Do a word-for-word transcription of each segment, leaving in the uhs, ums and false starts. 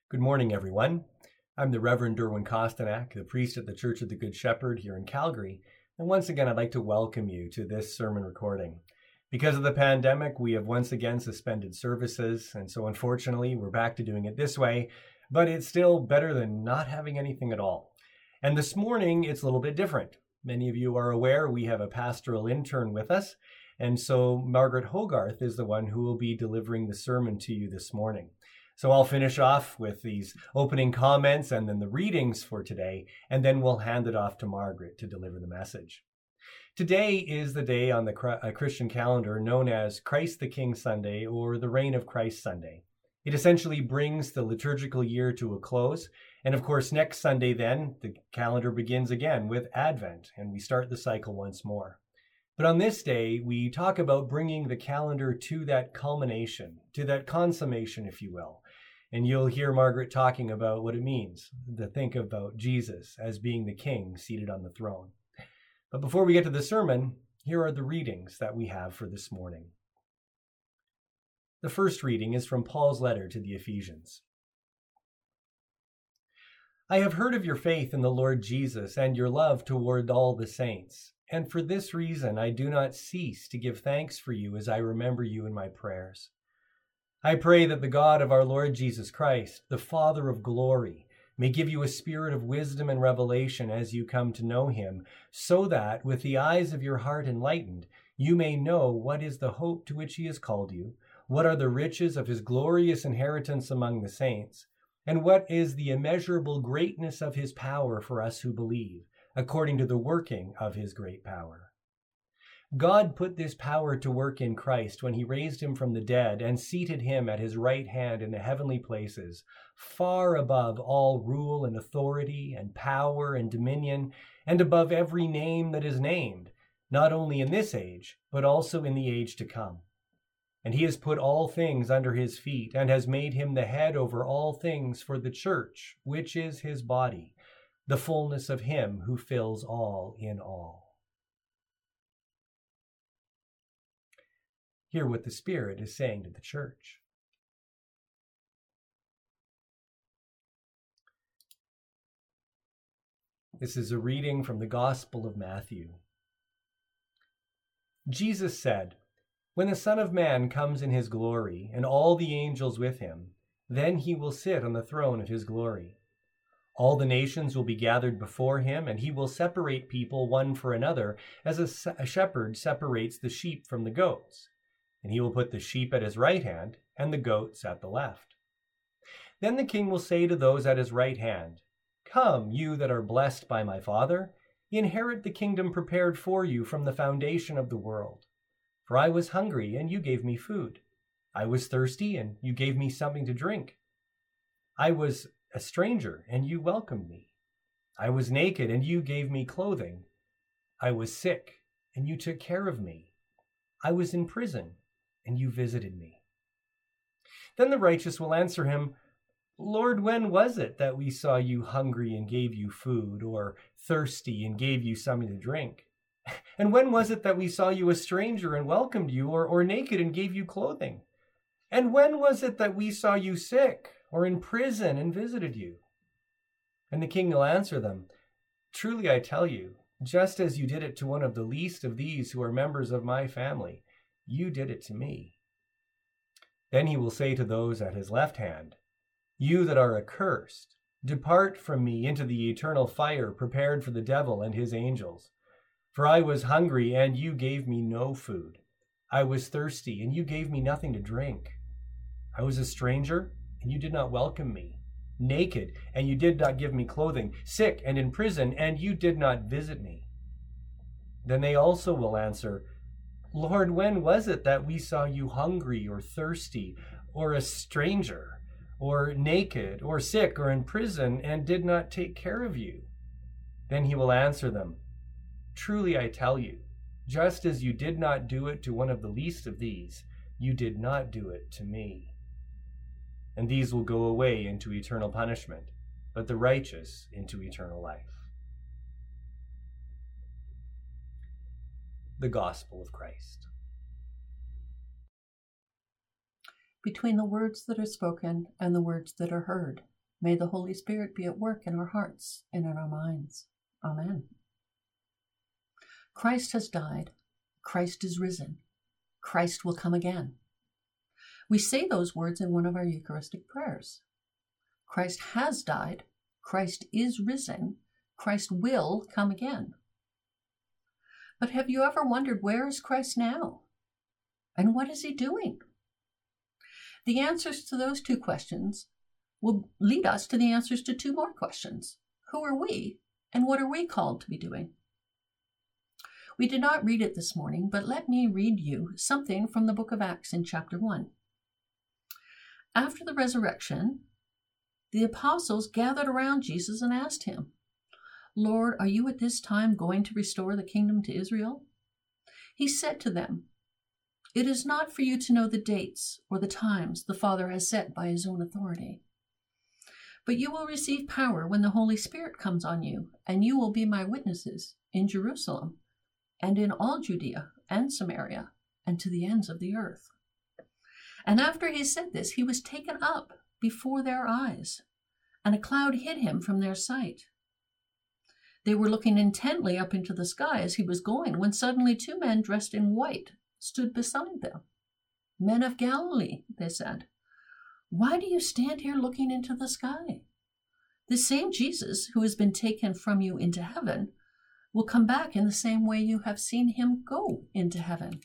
Good morning, everyone. I'm the Reverend Derwin Kostanak, the priest at the Church of the Good Shepherd here in Calgary. And once again, I'd like to welcome you to this sermon recording. Because of the pandemic, we have once again suspended services. And so unfortunately, we're back to doing it this way, but it's still better than not having anything at all. And this morning, it's a little bit different. Many of you are aware we have a pastoral intern with us. And so Margaret Hogarth is the one who will be delivering the sermon to you this morning. So I'll finish off with these opening comments and then the readings for today, and then we'll hand it off to Margaret to deliver the message. Today is the day on the Christian calendar known as Christ the King Sunday or the Reign of Christ Sunday. It essentially brings the liturgical year to a close. And of course, next Sunday then, the calendar begins again with Advent, and we start the cycle once more. But on this day, we talk about bringing the calendar to that culmination, to that consummation, if you will. And you'll hear Margaret talking about what it means to think about Jesus as being the king seated on the throne. But before we get to the sermon, here are the readings that we have for this morning. The first reading is from Paul's letter to the Ephesians. I have heard of your faith in the Lord Jesus and your love toward all the saints. And for this reason, I do not cease to give thanks for you as I remember you in my prayers. I pray that the God of our Lord Jesus Christ, the Father of glory, may give you a spirit of wisdom and revelation as you come to know him, so that, with the eyes of your heart enlightened, you may know what is the hope to which he has called you, what are the riches of his glorious inheritance among the saints, and what is the immeasurable greatness of his power for us who believe, according to the working of his great power. God put this power to work in Christ when he raised him from the dead and seated him at his right hand in the heavenly places, far above all rule and authority and power and dominion, and above every name that is named, not only in this age, but also in the age to come. And he has put all things under his feet and has made him the head over all things for the church, which is his body, the fullness of him who fills all in all. Hear what the Spirit is saying to the church. This is a reading from the Gospel of Matthew. Jesus said, "When the Son of Man comes in his glory, and all the angels with him, then he will sit on the throne of his glory. All the nations will be gathered before him, and he will separate people one for another, as a shepherd separates the sheep from the goats. And he will put the sheep at his right hand and the goats at the left. Then the king will say to those at his right hand, 'Come, you that are blessed by my Father, inherit the kingdom prepared for you from the foundation of the world. For I was hungry, and you gave me food. I was thirsty, and you gave me something to drink. I was a stranger, and you welcomed me. I was naked, and you gave me clothing. I was sick, and you took care of me. I was in prison, and you visited me.' Then the righteous will answer him, 'Lord, when was it that we saw you hungry and gave you food, or thirsty and gave you something to drink? And when was it that we saw you a stranger and welcomed you, or, or naked and gave you clothing? And when was it that we saw you sick or in prison and visited you?' And the king will answer them, 'Truly I tell you, just as you did it to one of the least of these who are members of my family, you did it to me.' Then he will say to those at his left hand, 'You that are accursed, depart from me into the eternal fire prepared for the devil and his angels. For I was hungry, and you gave me no food. I was thirsty, and you gave me nothing to drink. I was a stranger, and you did not welcome me. Naked, and you did not give me clothing. Sick and in prison, and you did not visit me.' Then they also will answer, 'Lord, when was it that we saw you hungry or thirsty, or a stranger, or naked, or sick, or in prison, and did not take care of you?' Then he will answer them, 'Truly I tell you, just as you did not do it to one of the least of these, you did not do it to me.' And these will go away into eternal punishment, but the righteous into eternal life." The Gospel of Christ. Between the words that are spoken and the words that are heard, May the Holy Spirit be at work in our hearts and in our minds. Amen. Christ has died. Christ is risen. Christ will come again. We say those words in one of our Eucharistic prayers. Christ has died. Christ is risen. Christ will come again. But have you ever wondered, where is Christ now? And what is he doing? The answers to those two questions will lead us to the answers to two more questions. Who are we, and what are we called to be doing? We did not read it this morning, but let me read you something from the book of Acts in chapter one. After the resurrection, the apostles gathered around Jesus and asked him, "Lord, are you at this time going to restore the kingdom to Israel?" He said to them, "It is not for you to know the dates or the times the Father has set by his own authority. But you will receive power when the Holy Spirit comes on you, and you will be my witnesses in Jerusalem and in all Judea and Samaria and to the ends of the earth." And after he said this, he was taken up before their eyes, and a cloud hid him from their sight. They were looking intently up into the sky as he was going, when suddenly two men dressed in white stood beside them. "Men of Galilee," they said, "why do you stand here looking into the sky? The same Jesus who has been taken from you into heaven will come back in the same way you have seen him go into heaven."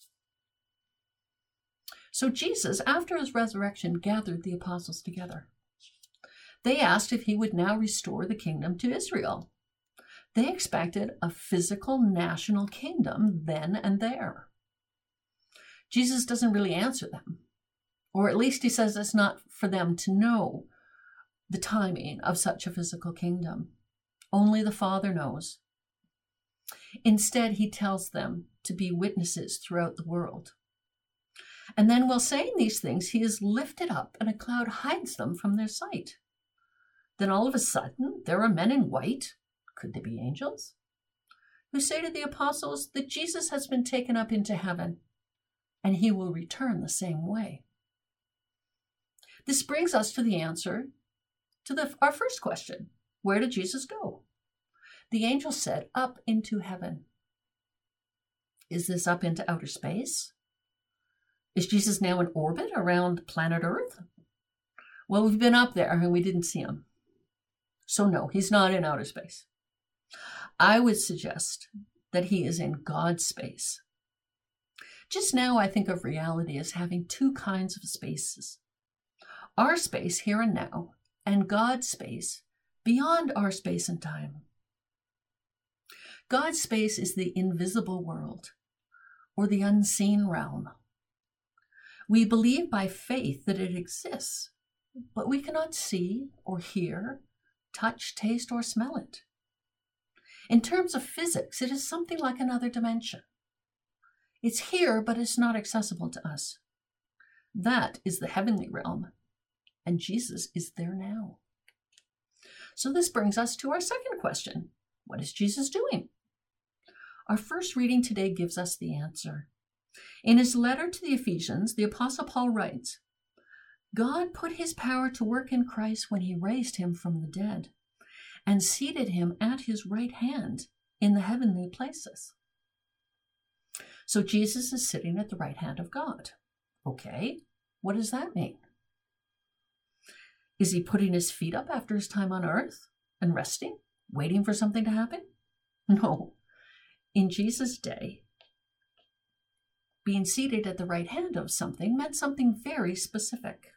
So Jesus, after his resurrection, gathered the apostles together. They asked if he would now restore the kingdom to Israel. They expected a physical national kingdom then and there. Jesus doesn't really answer them. Or at least he says it's not for them to know the timing of such a physical kingdom. Only the Father knows. Instead, he tells them to be witnesses throughout the world. And then while saying these things, he is lifted up and a cloud hides them from their sight. Then all of a sudden, there are men in white, could they be angels, who say to the apostles that Jesus has been taken up into heaven and he will return the same way. This brings us to the answer to the, our first question. Where did Jesus go? The angel said, "Up into heaven." Is this up into outer space? Is Jesus now in orbit around planet Earth? Well, we've been up there and we didn't see him. So no, he's not in outer space. I would suggest that he is in God's space. Just now, I think of reality as having two kinds of spaces. Our space here and now, and God's space beyond our space and time. God's space is the invisible world, or the unseen realm. We believe by faith that it exists, but we cannot see or hear, touch, taste, or smell it. In terms of physics, it is something like another dimension. It's here, but it's not accessible to us. That is the heavenly realm, and Jesus is there now. So this brings us to our second question. What is Jesus doing? Our first reading today gives us the answer. In his letter to the Ephesians, the Apostle Paul writes, "God put his power to work in Christ when he raised him from the dead and seated him at his right hand in the heavenly places." So Jesus is sitting at the right hand of God. Okay, what does that mean? Is he putting his feet up after his time on earth and resting, waiting for something to happen? No. In Jesus' day, being seated at the right hand of something meant something very specific.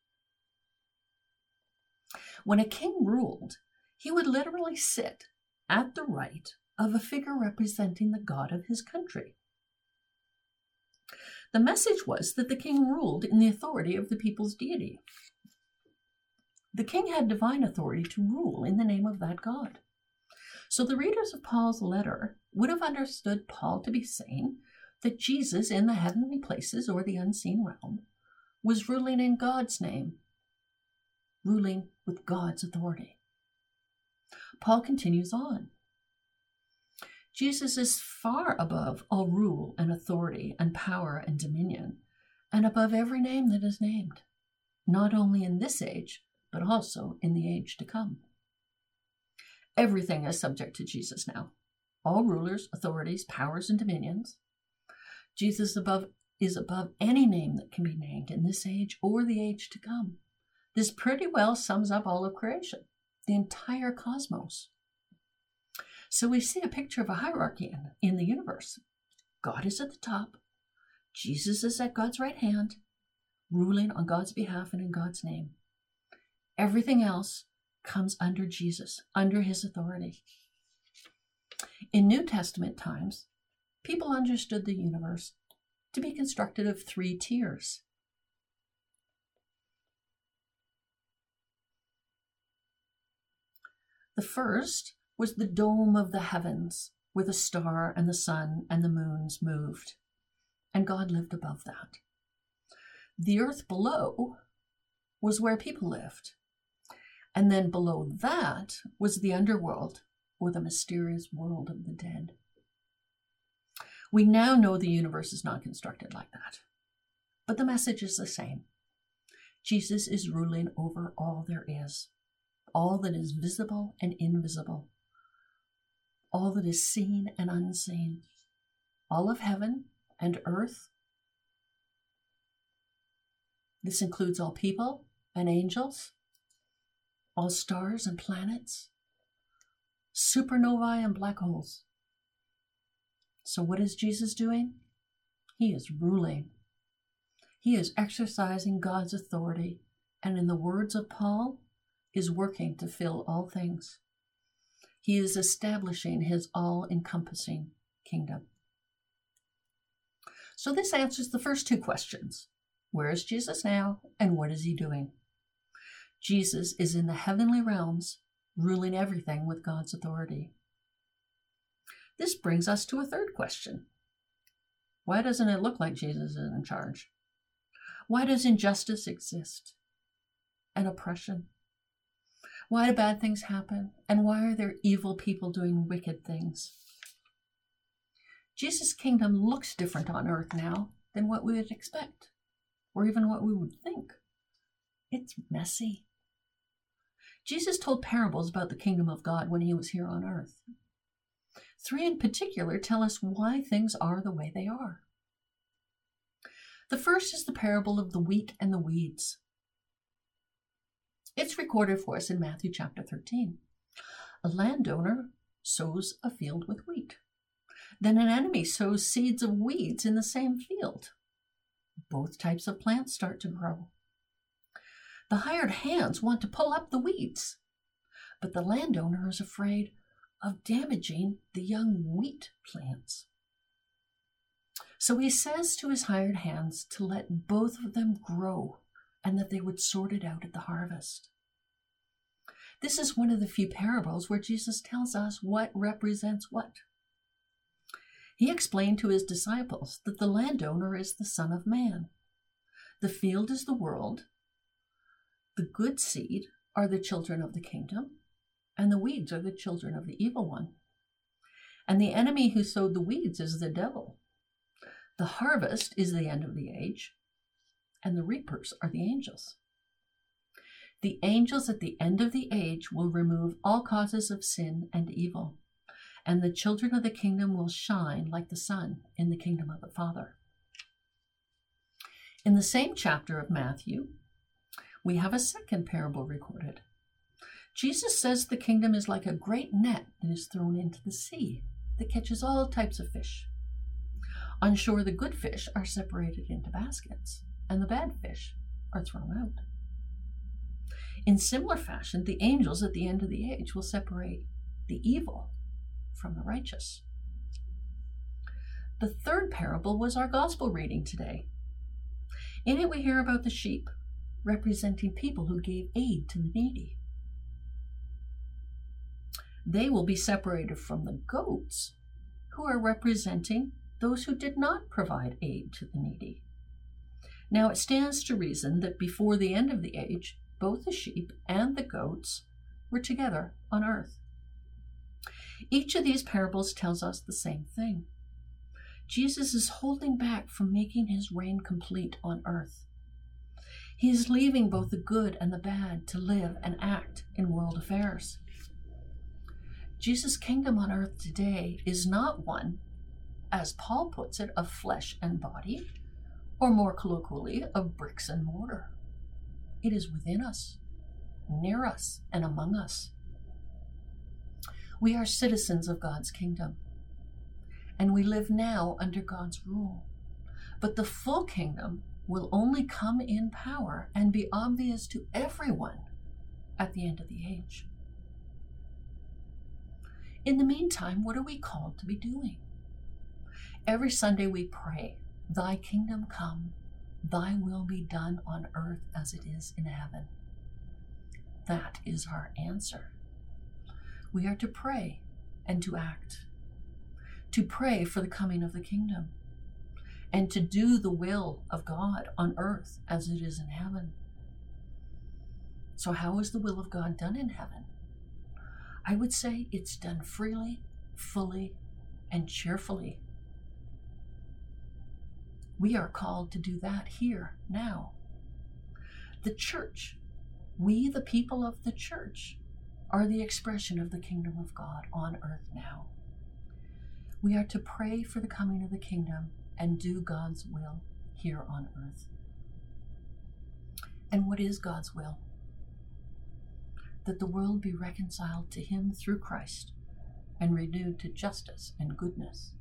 When a king ruled, he would literally sit at the right of a figure representing the God of his country. The message was that the king ruled in the authority of the people's deity. The king had divine authority to rule in the name of that God. So the readers of Paul's letter would have understood Paul to be saying that Jesus in the heavenly places, or the unseen realm, was ruling in God's name, ruling with God's authority. Paul continues on. Jesus is far above all rule and authority and power and dominion, and above every name that is named, not only in this age, but also in the age to come. Everything is subject to Jesus now. All rulers, authorities, powers, and dominions. Jesus above is above any name that can be named in this age or the age to come. This pretty well sums up all of creation, the entire cosmos. So we see a picture of a hierarchy in, in the universe. God is at the top. Jesus is at God's right hand, ruling on God's behalf and in God's name. Everything else comes under Jesus, under his authority. In New Testament times, people understood the universe to be constructed of three tiers. The first was the dome of the heavens, where the star and the sun and the moons moved, and God lived above that. The earth below was where people lived, and then below that was the underworld, or the mysterious world of the dead. We now know the universe is not constructed like that, but the message is the same. Jesus is ruling over all there is, all that is visible and invisible, all that is seen and unseen, all of heaven and earth. This includes all people and angels, all stars and planets, supernovae and black holes. So what is Jesus doing? He is ruling. He is exercising God's authority, and in the words of Paul, is working to fill all things. He is establishing his all-encompassing kingdom. So this answers the first two questions. Where is Jesus now, and what is he doing? Jesus is in the heavenly realms, ruling everything with God's authority. This brings us to a third question. Why doesn't it look like Jesus is in charge? Why does injustice exist and oppression? Why do bad things happen? And why are there evil people doing wicked things? Jesus' kingdom looks different on earth now than what we would expect, or even what we would think. It's messy. Jesus told parables about the kingdom of God when he was here on earth. Three in particular tell us why things are the way they are. The first is the parable of the wheat and the weeds. It's recorded for us in Matthew chapter thirteen. A landowner sows a field with wheat. Then an enemy sows seeds of weeds in the same field. Both types of plants start to grow. The hired hands want to pull up the weeds, but the landowner is afraid of damaging the young wheat plants. So he says to his hired hands to let both of them grow and that they would sort it out at the harvest. This is one of the few parables where Jesus tells us what represents what. He explained to his disciples that the landowner is the Son of Man. The field is the world. The good seed are the children of the kingdom, and the weeds are the children of the evil one. And the enemy who sowed the weeds is the devil. The harvest is the end of the age, and the reapers are the angels. The angels at the end of the age will remove all causes of sin and evil, and the children of the kingdom will shine like the sun in the kingdom of the Father. In the same chapter of Matthew, we have a second parable recorded. Jesus says the kingdom is like a great net that is thrown into the sea that catches all types of fish. On shore, the good fish are separated into baskets, and the bad fish are thrown out. In similar fashion, the angels at the end of the age will separate the evil from the righteous. The third parable was our gospel reading today. In it, we hear about the sheep, representing people who gave aid to the needy. They will be separated from the goats, who are representing those who did not provide aid to the needy. Now it stands to reason that before the end of the age, both the sheep and the goats were together on earth. Each of these parables tells us the same thing. Jesus is holding back from making his reign complete on earth. He is leaving both the good and the bad to live and act in world affairs. Jesus' kingdom on earth today is not one, as Paul puts it, of flesh and body, or more colloquially, of bricks and mortar. It is within us, near us, and among us. We are citizens of God's kingdom, and we live now under God's rule. But the full kingdom will only come in power and be obvious to everyone at the end of the age. In the meantime, what are we called to be doing? Every Sunday we pray, "Thy kingdom come, thy will be done on earth as it is in heaven." That is our answer. We are to pray and to act, to pray for the coming of the kingdom, and to do the will of God on earth as it is in heaven. So how is the will of God done in heaven? I would say it's done freely, fully, and cheerfully. We are called to do that here, now. The church, we the people of the church, are the expression of the kingdom of God on earth now. We are to pray for the coming of the kingdom and do God's will here on earth. And what is God's will? That the world be reconciled to him through Christ and renewed to justice and goodness.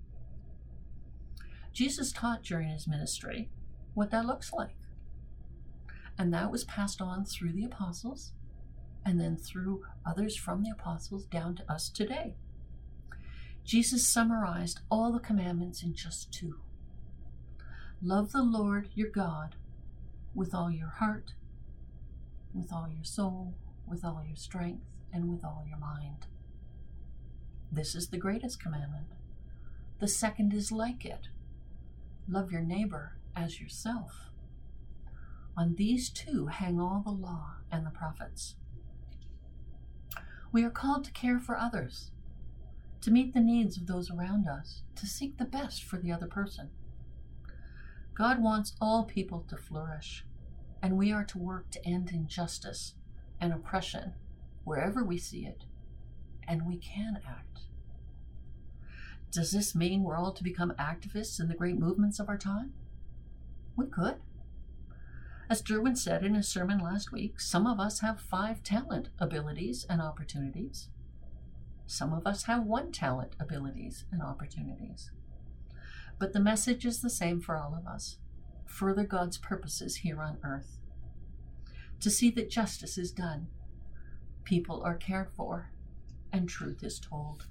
Jesus taught during his ministry what that looks like. And that was passed on through the apostles and then through others from the apostles down to us today. Jesus summarized all the commandments in just two. Love the Lord your God with all your heart, with all your soul, with all your strength, and with all your mind. This is the greatest commandment. The second is like it. Love your neighbor as yourself. On these two hang all the law and the prophets. We are called to care for others, to meet the needs of those around us, to seek the best for the other person. God wants all people to flourish, and we are to work to end injustice and oppression wherever we see it, and we can act. Does this mean we're all to become activists in the great movements of our time? We could. As Derwin said in his sermon last week, some of us have five talent, abilities, and opportunities. Some of us have one talent, abilities, and opportunities. But the message is the same for all of us. Further God's purposes here on earth. To see that justice is done, people are cared for, and truth is told.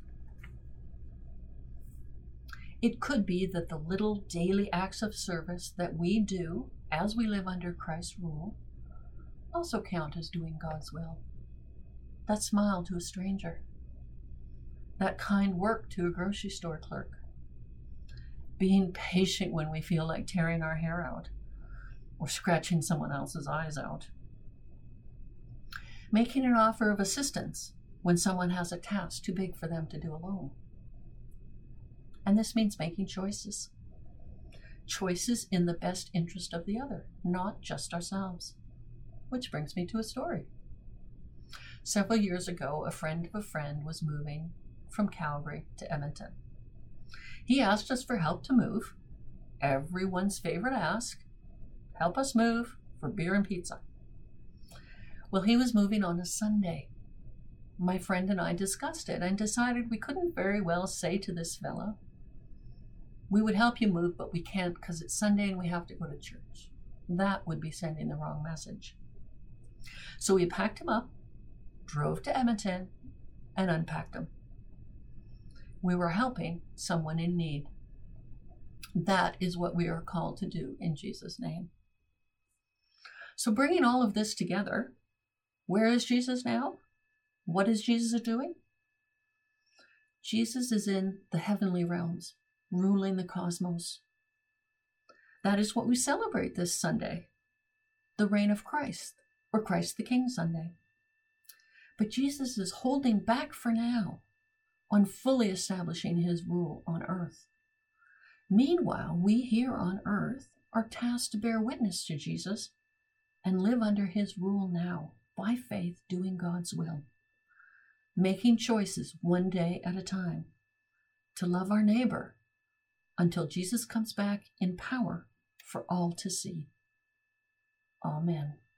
It could be that the little daily acts of service that we do as we live under Christ's rule also count as doing God's will. That smile to a stranger, that kind work to a grocery store clerk, being patient when we feel like tearing our hair out or scratching someone else's eyes out, making an offer of assistance when someone has a task too big for them to do alone. And this means making choices. Choices in the best interest of the other, not just ourselves. Which brings me to a story. Several years ago, a friend of a friend was moving from Calgary to Edmonton. He asked us for help to move. Everyone's favorite ask, help us move for beer and pizza. Well, he was moving on a Sunday. My friend and I discussed it and decided we couldn't very well say to this fellow, "We would help you move, but we can't because it's Sunday and we have to go to church." That would be sending the wrong message. So we packed him up, drove to Edmonton, and unpacked him. We were helping someone in need. That is what we are called to do in Jesus' name. So bringing all of this together, where is Jesus now? What is Jesus doing? Jesus is in the heavenly realms, ruling the cosmos. That is what we celebrate this Sunday, the reign of Christ, or Christ the King Sunday. But Jesus is holding back for now on fully establishing his rule on earth. Meanwhile, we here on earth are tasked to bear witness to Jesus and live under his rule now, by faith, doing God's will, making choices one day at a time to love our neighbor until Jesus comes back in power for all to see. Amen.